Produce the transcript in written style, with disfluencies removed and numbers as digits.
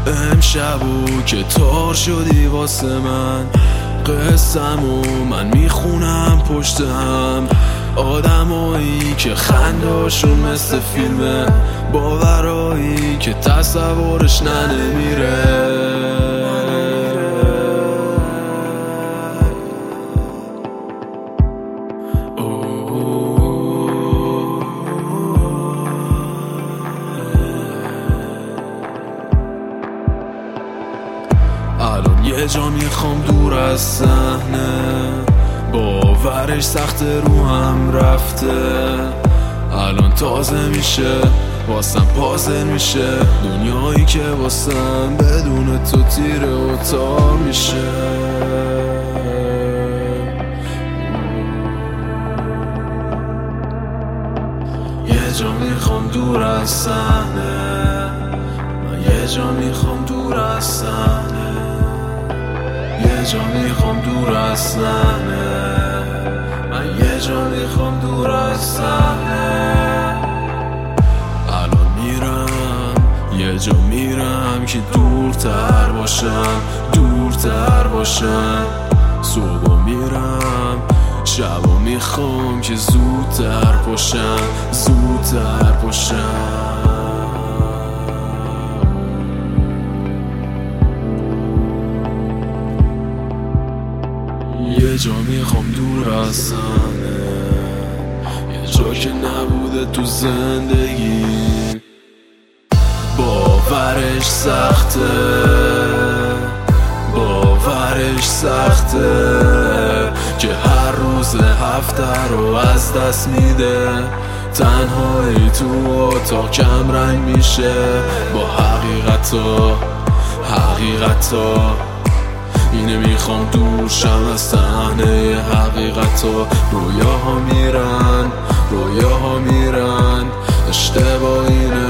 امشبو که تار شدی واسه من، قصه‌مو من میخونم پشت هم. آدمایی که خنداشون مثل فیلمه، باورایی که تصورش نمیره. الان یه جا میخوام دور از صحنه، باورش سخت رو هم رفته. الان تازه میشه واسم پازل میشه، دنیایی که واسم بدون تو تیره و تار میشه. یه جا میخوام دور از صحنه، من یه جا میخوام دور از صحنه، یه جا میخوام دور از صحنه، من یه جا میخوام دور از صحنه. الان میرم یه جا میرم که دورتر باشم، دورتر باشم. صبح میرم شبا میخوام که زودتر باشم، زودتر باشم. یه جا میخوام دور از صحنه، یه جا که نبوده تو زندگی. باورش سخته، باورش سخته که هر روز هفته رو از دست میده. تنهایی تو اتاق کم رنگ میشه با حقیقتا، حقیقتا. اینه میخوام دور شم از صحنه حقیقتا. رویاها میرن، رویاها میرن، اشتباه اینه